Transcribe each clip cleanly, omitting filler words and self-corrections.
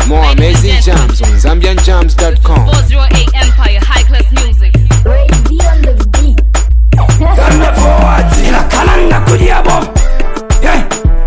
More amazing jams on ZambianJams.com. 408 Empire, high class music. Ray B on the beat. Zanda forward, ila kalanga kudiabo. Hey,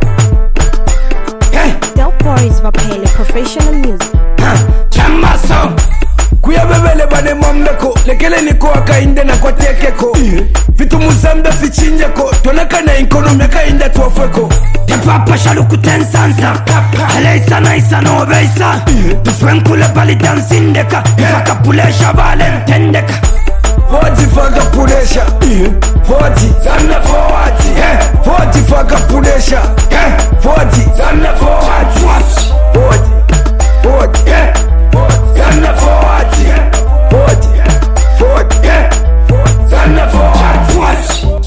hey. Delpor is Vapele, professional music. Chamaso kuyabebele bane mamleko lekele niko akainde na kwa tekeko vitu muzambe fichinjeko tonaka na inkonomi akainde tuwafweko tepapa shaluku tensansa aleisa na isa no beisa tufwenkule bali dansindeka ifaka pulesha bale ntendeka Forty faka pulesha Forty Zanna forward Forty faka pulesha Forty Zanna forward Forty Forty Zanna forward Forty Forty Zanna forward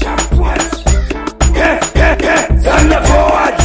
Zanna forward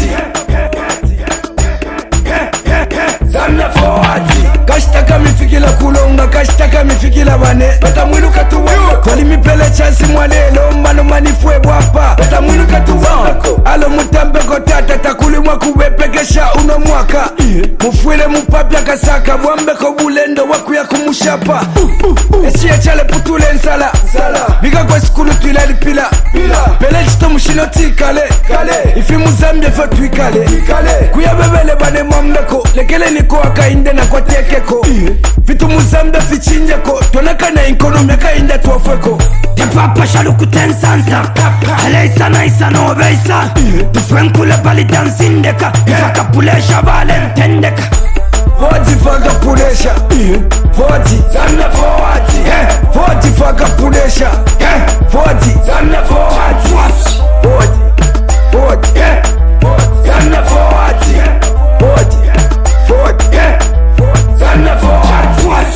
Zanna forward Kashtaka mifikila kulonga kashtaka mifikila bane Bata mwilu katuwako Kwali mipele chansi mwalelo Mano manifwe wapa Bata mwilu katuwako Alo mutambeko tata Takuli mwaku wepekesha uno mwaka Mufwile mupapya kasaka Mwambeko bulendo waku ya kumushapa Esi echale putule nsala Biga kwa sikulu tuilali pila Pele jito mshinoti kale Ifi muzambye fa tuikale Kuya bebele bane mamleko Lekele niko akainde na kwa tekeko vitu muzambe fichinjeko tonaka na inkonomi akainde tuwafweko tepapa shaluku tensansa aleisa na isa no beisa tufwenkule bali dansindeka ifaka pulesha bale ntendeka Forty faka pulesha Forty Zanna forward Forty faka pulesha Forty Zanna forward Forty Forty Zanna forward Forty Forty Zanna forward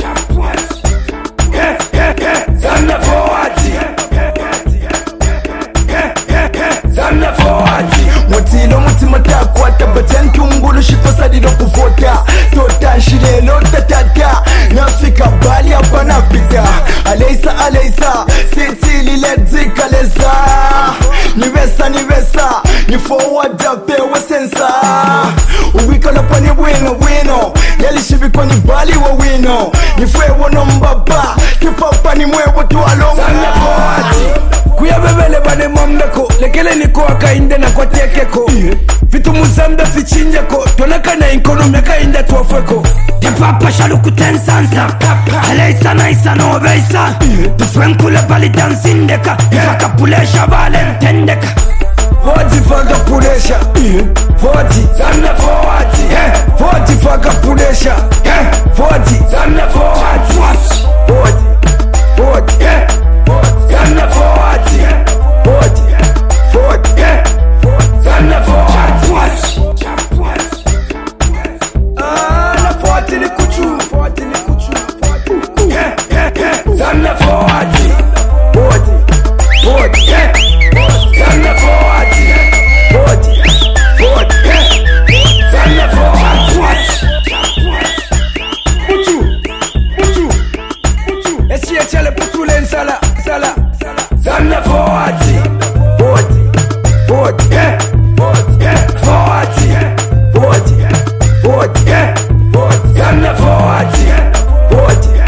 Zanna forward Zanna forward Mutilo mutima takwata Batenki ungulu shito sadilo kufota Tota shilelo tatata Nafika bali hapa napita Aleisa Sitili ledzika leza Nivesa Ni forward apewe sensa Uwika lopo ni wino Yalishibikwa ni bali wa wino Nifwewo no mbaba Kipapa ni mwewo tuwalonga Zanna forward Kuya bebele bane mamleko Lekele niko akainde na kwa tekeko vitu muzambe fichinjeko tonaka na inkonomi akainde tuwafweko tepapa shaluku tensansa aleisa na isa no beisa tufwenkule bali dansindeka ifaka pulesha bale ntendeka Forty faka pulesha Forty Zanna forward Forty faka pulesha Forty Zanna forward Forty Forty Zanna forward Forty Forty Zanna forward na forty ni kuchu Zanna forward Forty Forty Zanna forward Forty Forty Zanna forward Puchu Esi echale putule nsala Zanna forward Forty Forty Forty Zanna forward Forty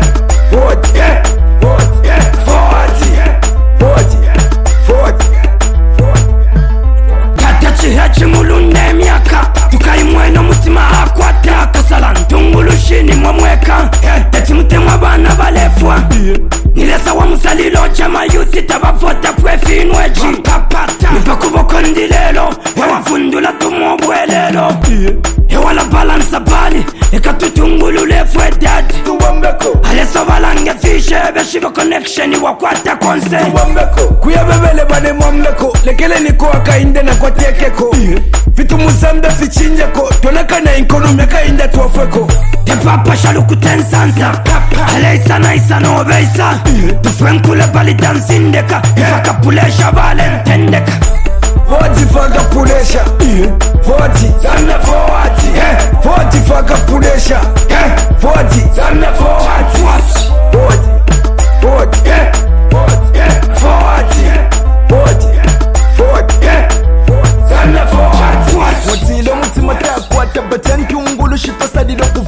Kata chihachi mulunde miaka Tukai mweno mutima akwata Kasala ntungulu shini mwamweka Teti mutemwa bana balefwa Nilesa wa musalilo chama yuti tabafota pwefi inweji Nipa kuboko ndilelo Hewa fundula tumobwelelo Hewa la balansa bali Eka tutungulu lefwe dad Alesa balange fishe Beshiba connection wakwata konse Kuya bebele bane mamleko Lekele niko akainde na kwa tekeko vitu muzambe fichinjeko tonaka na inkonomi akainde tuwafweko tepapa shaluku tensansa aleisa na isa no beisa tufwenkule bali dansindeka ifaka pulesha bale ntendeka Forty faka pulesha Forty Zanna forward Forty faka pulesha Forty Zanna forward Forty Forty Forward Forty Forty Zanna forward Mutilo mutima takwata Batenki ungulu shito sadilo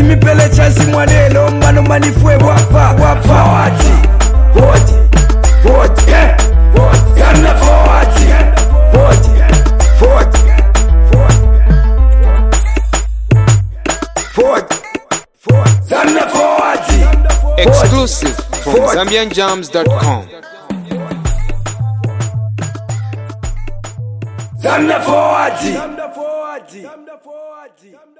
mipele chance mwalelo mano manifwe wapa forward Zamna forward Zamna forward Exclusive from ZambianJams.com. Zamna forward